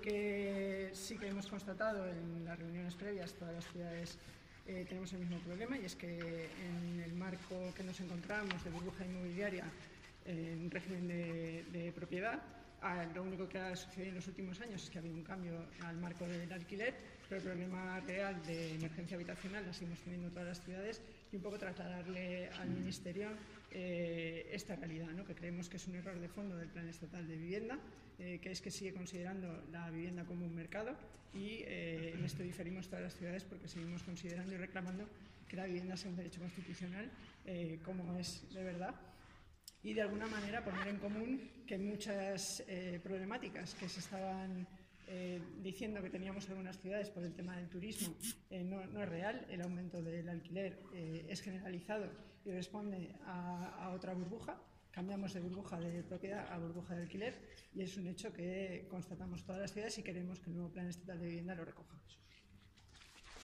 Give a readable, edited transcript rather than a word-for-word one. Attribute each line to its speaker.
Speaker 1: que hemos constatado en las reuniones previas, todas las ciudades tenemos el mismo problema, y es que en el marco que nos encontramos de burbuja inmobiliaria en régimen de propiedad, lo único que ha sucedido en los últimos años es que ha habido un cambio al marco del alquiler, pero el problema real de emergencia habitacional la seguimos teniendo todas las ciudades, y un poco trasladarle al Ministerio esta realidad, ¿no? Que creemos que es un error de fondo del Plan Estatal de Vivienda, que es que sigue considerando la vivienda como un mercado, y en esto diferimos todas las ciudades porque seguimos considerando y reclamando que la vivienda sea un derecho constitucional, como es de verdad, y de alguna manera poner en común que muchas problemáticas que se estaban diciendo que teníamos en algunas ciudades por el tema del turismo no es real. El aumento del alquiler es generalizado y responde a otra burbuja. Cambiamos de burbuja de propiedad a burbuja de alquiler, y es un hecho que constatamos todas las ciudades y queremos que el nuevo Plan Estatal de Vivienda lo recoja.